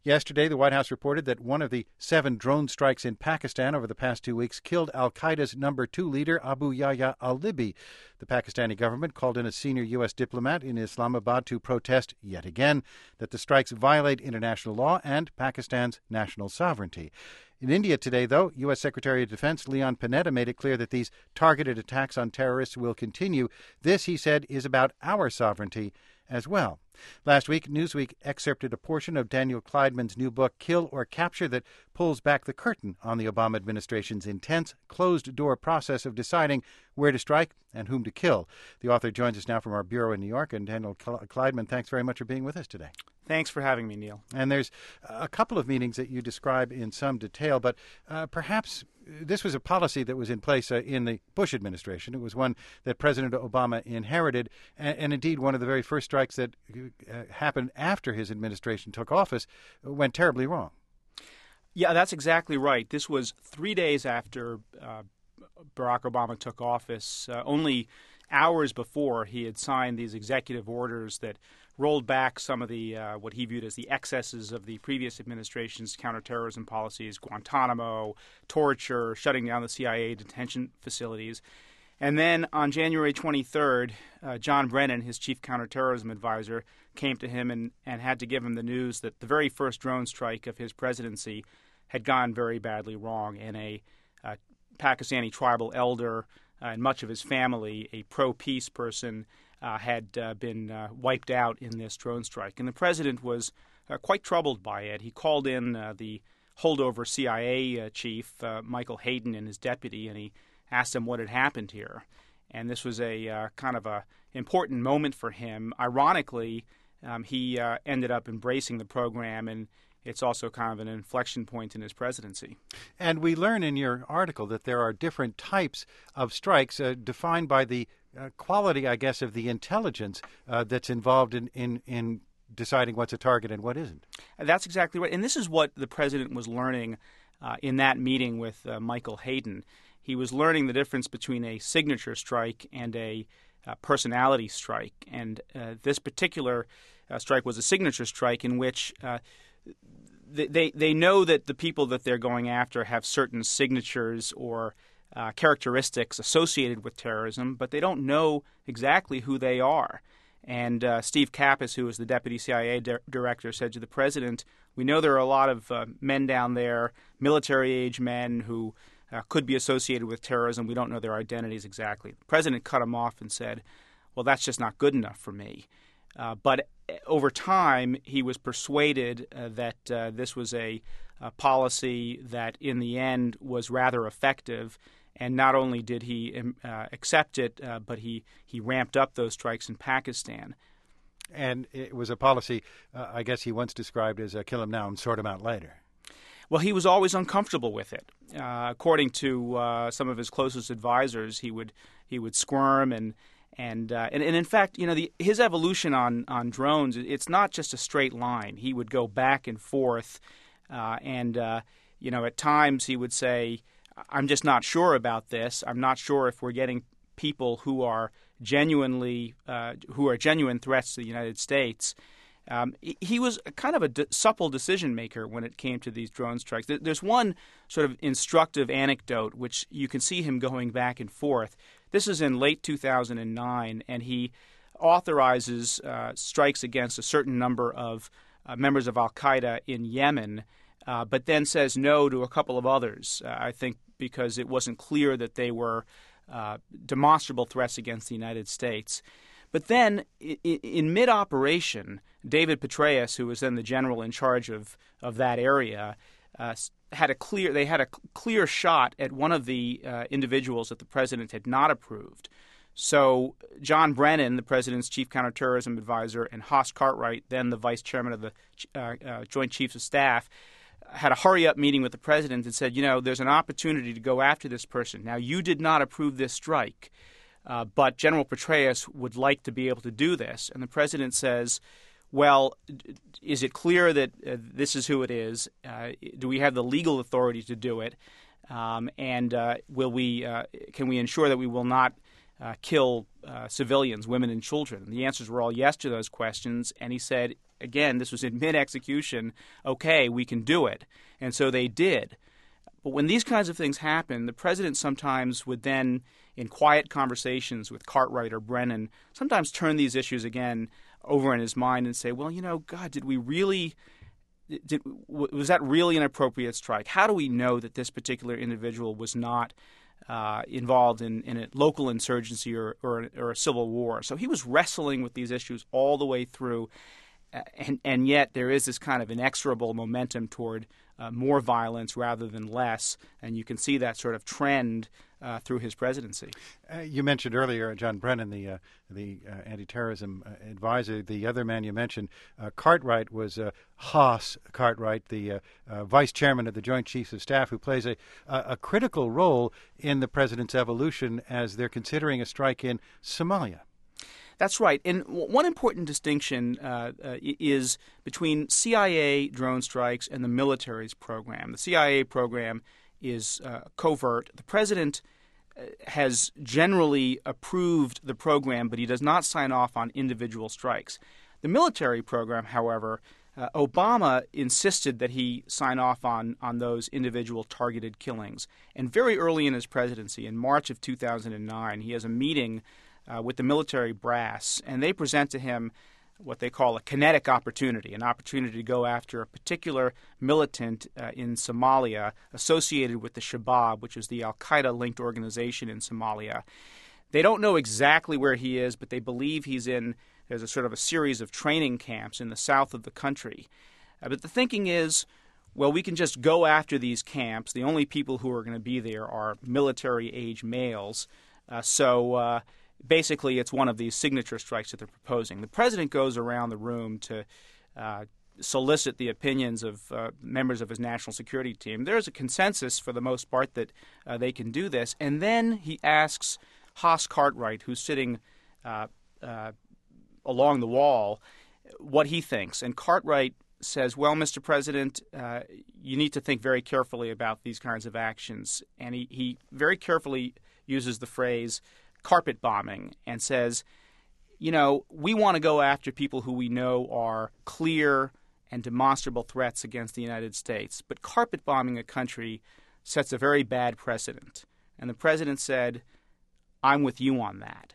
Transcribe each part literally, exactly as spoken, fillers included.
Yesterday, the White House reported that one of the seven drone strikes in Pakistan over the past two weeks killed al-Qaeda's number two leader, Abu Yahya al-Libi. The Pakistani government called in a senior U S diplomat in Islamabad to protest yet again that the strikes violate international law and Pakistan's national sovereignty. In India today, though, U S Secretary of Defense Leon Panetta made it clear that these targeted attacks on terrorists will continue. This, he said, is about our sovereignty as well. Last week, Newsweek excerpted a portion of Daniel Kleidman's new book, Kill or Capture, that pulls back the curtain on the Obama administration's intense, closed-door process of deciding where to strike and whom to kill. The author joins us now from our bureau in New York. And Daniel Kleidman, thanks very much for being with us today. Thanks for having me, Neil. And there's a couple of meetings that you describe in some detail, but uh, perhaps this was a policy that was in place uh, in the Bush administration. It was one that President Obama inherited, and, and indeed one of the very first strikes that uh, happened after his administration took office went terribly wrong. Yeah, that's exactly right. This was three days after uh, Barack Obama took office. Uh, only hours before, he had signed these executive orders that rolled back some of the uh, what he viewed as the excesses of the previous administration's counterterrorism policies, Guantanamo, torture, shutting down the C I A detention facilities. And then on January twenty-third, uh, John Brennan, his chief counterterrorism advisor, came to him and, and had to give him the news that the very first drone strike of his presidency had gone very badly wrong, and a uh, Pakistani tribal elder uh, and much of his family, a pro-peace person, Uh, had uh, been uh, wiped out in this drone strike. And the president was uh, quite troubled by it. He called in uh, the holdover C I A uh, chief, uh, Michael Hayden, and his deputy, and he asked him what had happened here. And this was a uh, kind of a important moment for him. Ironically, um, he uh, ended up embracing the program, and it's also kind of an inflection point in his presidency. And we learn in your article that there are different types of strikes uh, defined by the uh, quality, I guess, of the intelligence uh, that's involved in, in, in deciding what's a target and what isn't. That's exactly right. And this is what the president was learning uh, in that meeting with uh, Michael Hayden. He was learning the difference between a signature strike and a uh, personality strike. And uh, this particular uh, strike was a signature strike in which uh, They they know that the people that they're going after have certain signatures or uh, characteristics associated with terrorism, but they don't know exactly who they are. And uh, Steve Kappas, who is the deputy C I A di- director, said to the president, "We know there are a lot of uh, men down there, military-age men who uh, could be associated with terrorism. We don't know their identities exactly." The president cut him off and said, "Well, that's just not good enough for me." Uh, but over time, he was persuaded uh, that uh, this was a, a policy that, in the end, was rather effective. And not only did he um, uh, accept it, uh, but he, he ramped up those strikes in Pakistan. And it was a policy, uh, I guess he once described as uh, kill him now and sort him out later. Well, he was always uncomfortable with it. Uh, according to uh, some of his closest advisors, he would he would squirm and And, uh, and and in fact, you know, the, his evolution on, on drones, it's not just a straight line. He would go back and forth, uh, and, uh, you know, at times he would say, "I'm just not sure about this. I'm not sure if we're getting people who are genuinely, uh, who are genuine threats to the United States." Um, he was a kind of a d- supple decision maker when it came to these drone strikes. There's one sort of instructive anecdote which you can see him going back and forth. This is in late two thousand nine, and he authorizes uh, strikes against a certain number of uh, members of al-Qaeda in Yemen, uh, but then says no to a couple of others, uh, I think because it wasn't clear that they were uh, demonstrable threats against the United States. But then, in, in mid-operation, David Petraeus, who was then the general in charge of, of that area, uh, had a clear they had a clear shot at one of the uh, individuals that the president had not approved. So John Brennan, the president's chief counterterrorism advisor, and Hoss Cartwright, then the vice chairman of the uh, uh, Joint Chiefs of Staff, had a hurry-up meeting with the president and said, you know, there's an opportunity to go after this person. Now, you did not approve this strike, uh, but General Petraeus would like to be able to do this. And the president says, well, is it clear that uh, this is who it is? Uh, do we have the legal authority to do it? Um, and uh, will we? Uh, can we ensure that we will not uh, kill uh, civilians, women and children? And the answers were all yes to those questions. And he said, again, this was in mid-execution, okay, we can do it. And so they did. But when these kinds of things happen, the president sometimes would then, in quiet conversations with Cartwright or Brennan, sometimes turn these issues again over in his mind and say, well, you know, God, did we really, did, was that really an appropriate strike? How do we know that this particular individual was not uh, involved in, in a local insurgency or, or, or a civil war? So he was wrestling with these issues all the way through. Uh, and, and yet there is this kind of inexorable momentum toward uh, more violence rather than less, and you can see that sort of trend uh, through his presidency. Uh, you mentioned earlier John Brennan, the uh, the uh, anti-terrorism uh, advisor. The other man you mentioned, uh, Cartwright, was uh, Haas Cartwright, the uh, uh, vice chairman of the Joint Chiefs of Staff, who plays a, a, a critical role in the president's evolution as they're considering a strike in Somalia. That's right. And one important distinction uh, uh, is between C I A drone strikes and the military's program. The C I A program is uh, covert. The president uh, has generally approved the program, but he does not sign off on individual strikes. The military program, however, uh, Obama insisted that he sign off on, on those individual targeted killings. And very early in his presidency, in March of two thousand nine, he has a meeting Uh, with the military brass, and they present to him what they call a kinetic opportunity, an opportunity to go after a particular militant uh, in Somalia associated with the Shabaab, which is the al-Qaeda-linked organization in Somalia. They don't know exactly where he is, but they believe he's in, there's a sort of a series of training camps in the south of the country. Uh, but the thinking is, well, we can just go after these camps. The only people who are going to be there are military-age males. Uh, so... Uh, Basically, it's one of these signature strikes that they're proposing. The president goes around the room to uh, solicit the opinions of uh, members of his national security team. There's a consensus, for the most part, that uh, they can do this. And then he asks Haas Cartwright, who's sitting uh, uh, along the wall, what he thinks. And Cartwright says, well, Mister President, uh, you need to think very carefully about these kinds of actions. And he, he very carefully uses the phrase carpet bombing and says, you know, we want to go after people who we know are clear and demonstrable threats against the United States. But carpet bombing a country sets a very bad precedent. And the president said, I'm with you on that.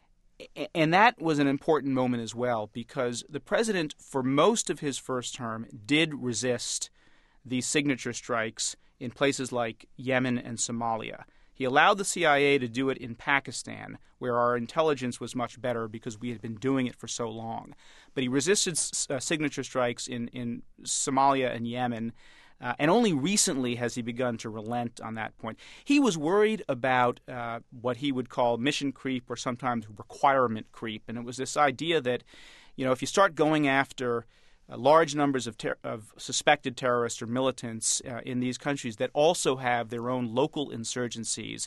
And that was an important moment as well, because the president, for most of his first term, did resist these signature strikes in places like Yemen and Somalia. He allowed the C I A to do it in Pakistan, where our intelligence was much better because we had been doing it for so long. But he resisted uh, signature strikes in, in Somalia and Yemen, uh, and only recently has he begun to relent on that point. He was worried about uh, what he would call mission creep or sometimes requirement creep, and it was this idea that, you know, if you start going after Uh, large numbers of, ter- of suspected terrorists or militants uh, in these countries that also have their own local insurgencies,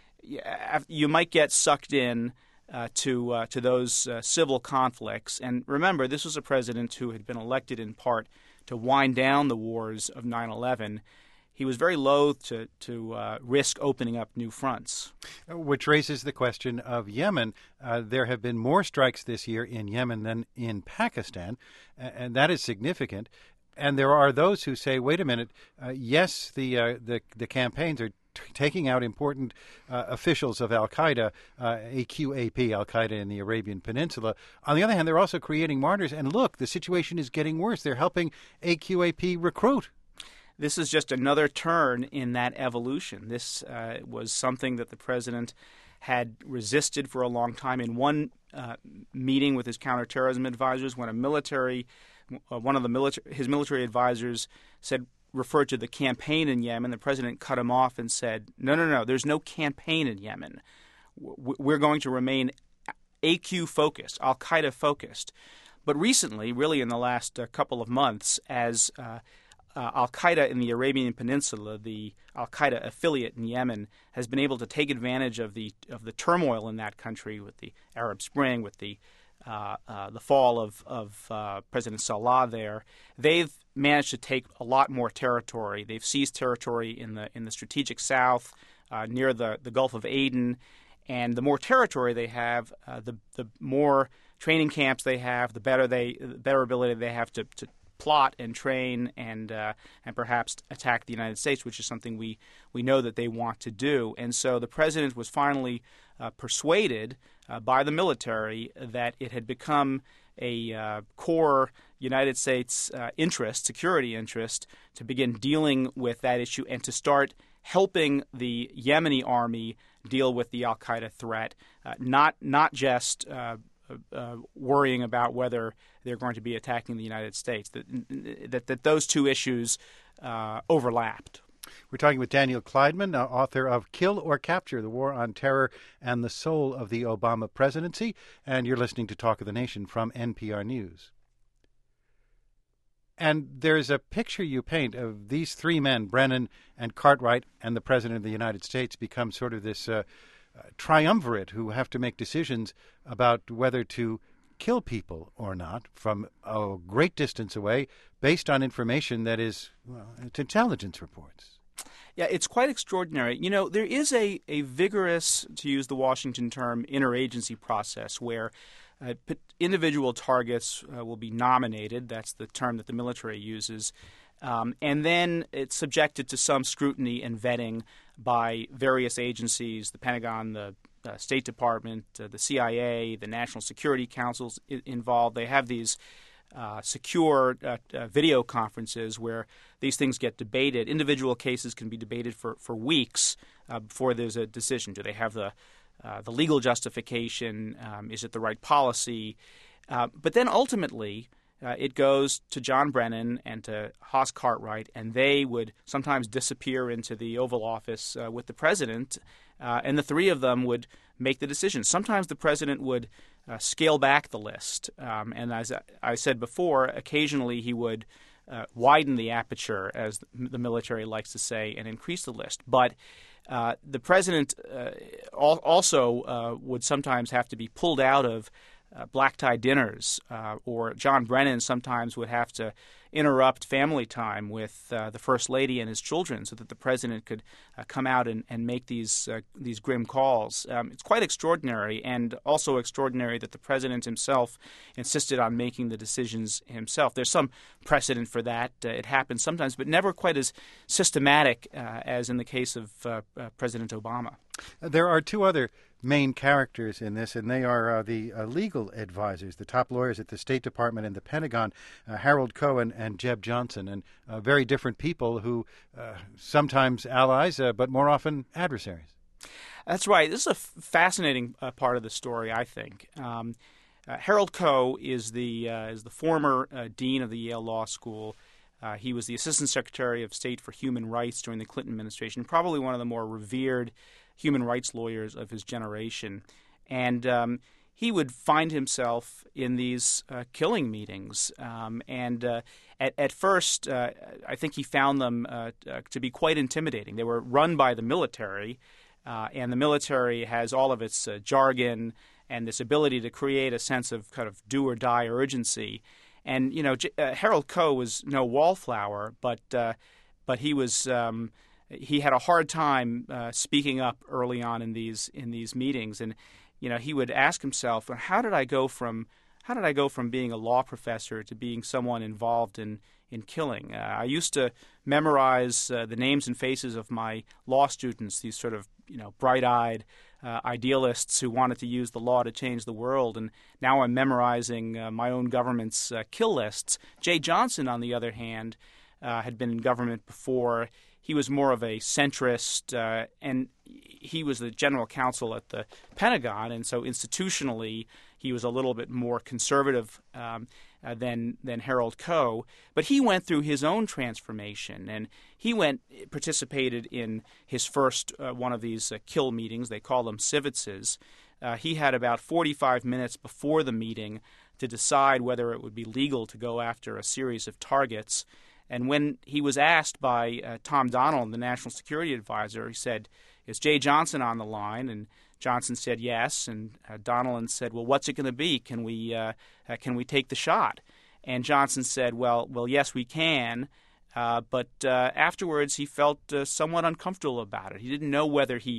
you might get sucked in uh, to uh, to those uh, civil conflicts. And remember, this was a president who had been elected in part to wind down the wars of nine eleven. He was very loath to, to uh, risk opening up new fronts. Which raises the question of Yemen. Uh, there have been more strikes this year in Yemen than in Pakistan, and that is significant. And there are those who say, wait a minute, uh, yes, the, uh, the the campaigns are t- taking out important uh, officials of al-Qaeda, uh, A Q A P, al-Qaeda in the Arabian Peninsula. On the other hand, they're also creating martyrs. And look, the situation is getting worse. They're helping A Q A P recruit. This is just another turn in that evolution. This uh, was something that the president had resisted for a long time. In one uh, meeting with his counterterrorism advisors, when a military, uh, one of the military, his military advisors said, referred to the campaign in Yemen, the president cut him off and said, no, no, no, there's no campaign in Yemen. We're going to remain A Q focused, al-Qaeda focused. But recently, really in the last uh, couple of months, as uh, Uh, al-Qaeda in the Arabian Peninsula, the al-Qaeda affiliate in Yemen, has been able to take advantage of the of the turmoil in that country with the Arab Spring, with the uh, uh, the fall of of uh, President Salah there. They've managed to take a lot more territory. They've seized territory in the in the strategic south, uh, near the, the Gulf of Aden, And the more territory they have, uh, the the more training camps they have, the better they the better ability they have to, to plot and train and uh, and perhaps attack the United States, which is something we, we know that they want to do. And so the president was finally uh, persuaded uh, by the military that it had become a uh, core United States uh, interest, security interest, to begin dealing with that issue and to start helping the Yemeni army deal with the al-Qaeda threat, uh, not not just uh, uh, worrying about whether they're going to be attacking the United States, that that, that those two issues uh, overlapped. We're talking with Daniel Kleidman, uh, author of Kill or Capture, The War on Terror and the Soul of the Obama Presidency, and you're listening to Talk of the Nation from N P R News. And there's a picture you paint of these three men, Brennan and Cartwright and the President of the United States, become sort of this uh, uh, triumvirate who have to make decisions about whether to kill people or not from a great distance away based on information that is, well, it's intelligence reports. Yeah, it's quite extraordinary. You know, there is a, a vigorous, to use the Washington term, interagency process where uh, individual targets uh, will be nominated. That's the term that the military uses. Um, and then it's subjected to some scrutiny and vetting by various agencies, the Pentagon, the uh, State Department, uh, the C I A, the National Security Council's I- involved. They have these Uh, secure uh, uh, video conferences where these things get debated. Individual cases can be debated for, for weeks uh, before there's a decision. Do they have the uh, the legal justification? Um, is it the right policy? Uh, but then ultimately uh, it goes to John Brennan and to Hoss Cartwright, and they would sometimes disappear into the Oval Office uh, with the president, uh, and the three of them would make the decision. Sometimes the president would Uh, scale back the list. Um, and as I said before, occasionally he would uh, widen the aperture, as the military likes to say, and increase the list. But uh, the president uh, al- also uh, would sometimes have to be pulled out of uh, black-tie dinners, uh, or John Brennan sometimes would have to interrupt family time with uh, the First Lady and his children so that the president could uh, come out and, and make these uh, these grim calls. Um, it's quite extraordinary, and also extraordinary that the president himself insisted on making the decisions himself. There's some precedent for that. Uh, it happens sometimes, but never quite as systematic uh, as in the case of uh, uh, President Obama. There are two other main characters in this, and they are uh, the uh, legal advisors, the top lawyers at the State Department and the Pentagon, uh, Harold Cohen and Jeb Johnson, and uh, very different people who uh, sometimes allies, uh, but more often adversaries. That's right. This is a f- fascinating uh, part of the story, I think. Um, uh, Harold Koh is the uh, is the former uh, dean of the Yale Law School. Uh, he was the Assistant Secretary of State for Human Rights during the Clinton administration, probably one of the more revered human rights lawyers of his generation. And um, he would find himself in these uh, killing meetings. Um, and uh, at, at first, uh, I think he found them uh, uh, to be quite intimidating. They were run by the military, uh, and the military has all of its uh, jargon and this ability to create a sense of kind of do-or-die urgency. And, you know, J- uh, Harold Koh was no wallflower, but uh, but he was um, he had a hard time uh, speaking up early on in these in these meetings. And, you know, he would ask himself, how did I go from how did I go from being a law professor to being someone involved in in killing? Uh, I used to memorize uh, the names and faces of my law students, these sort of, you know, bright-eyed uh, idealists who wanted to use the law to change the world, and now I'm memorizing uh, my own government's uh, kill lists. Jay Johnson, on the other hand, uh, had been in government before. He was more of a centrist, uh, and he was the general counsel at the Pentagon, and so institutionally he was a little bit more conservative um, uh, than than Harold Koh. But he went through his own transformation, and he went participated in his first uh, one of these uh, kill meetings. They call them civitzes. Uh, he had about forty-five minutes before the meeting to decide whether it would be legal to go after a series of targets. And when he was asked by uh, Tom Donilon, the National Security Advisor, he said, "Is Jay Johnson on the line?" And Johnson said yes. And uh, Donilon said, "Well, what's it going to be? Can we uh, uh, can we take the shot?" And Johnson said, "Well, well, yes, we can." Uh, but uh, afterwards, he felt uh, somewhat uncomfortable about it. He didn't know whether he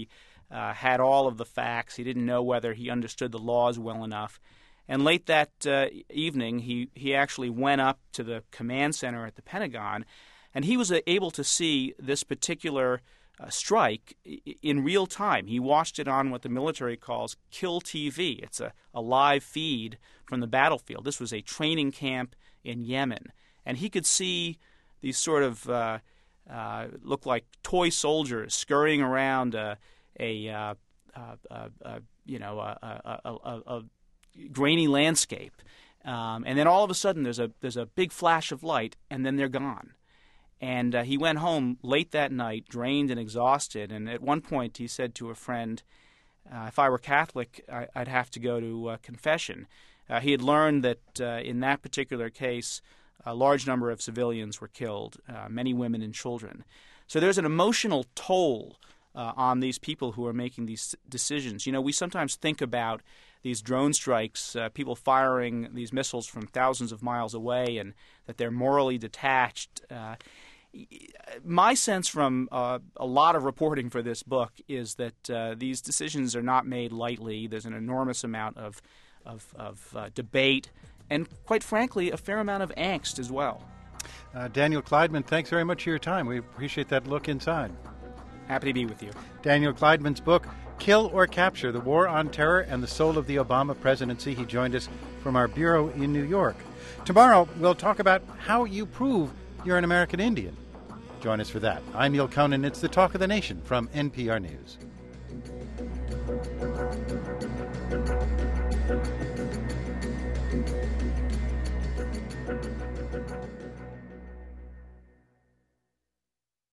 uh, had all of the facts. He didn't know whether he understood the laws well enough. And late that uh, evening, he, he actually went up to the command center at the Pentagon, and he was able to see this particular uh, strike in real time. He watched it on what the military calls Kill T V. It's a, a live feed from the battlefield. This was a training camp in Yemen. And he could see these sort of uh, uh, look like toy soldiers scurrying around a, a uh, uh, uh, uh, you know, a, a, a, a, a grainy landscape, um, and then all of a sudden there's a there's a big flash of light, and then they're gone. And uh, he went home late that night, drained and exhausted. And at one point, he said to a friend, uh, "If I were Catholic, I, I'd have to go to uh, confession." Uh, he had learned that uh, in that particular case, a large number of civilians were killed, uh, many women and children. So there's an emotional toll uh, on these people who are making these decisions. You know, we sometimes think about these drone strikes, uh, people firing these missiles from thousands of miles away, and that they're morally detached. Uh, my sense from uh, a lot of reporting for this book is that uh, these decisions are not made lightly. There's an enormous amount of, of, of uh, debate and, quite frankly, a fair amount of angst as well. Uh, Daniel Kleidman, thanks very much for your time. We appreciate that look inside. Happy to be with you. Daniel Kleidman's book, Kill or Capture, The War on Terror and the Soul of the Obama Presidency. He joined us from our bureau in New York. Tomorrow, we'll talk about how you prove you're an American Indian. Join us for that. I'm Neil Conan. It's the Talk of the Nation from N P R News.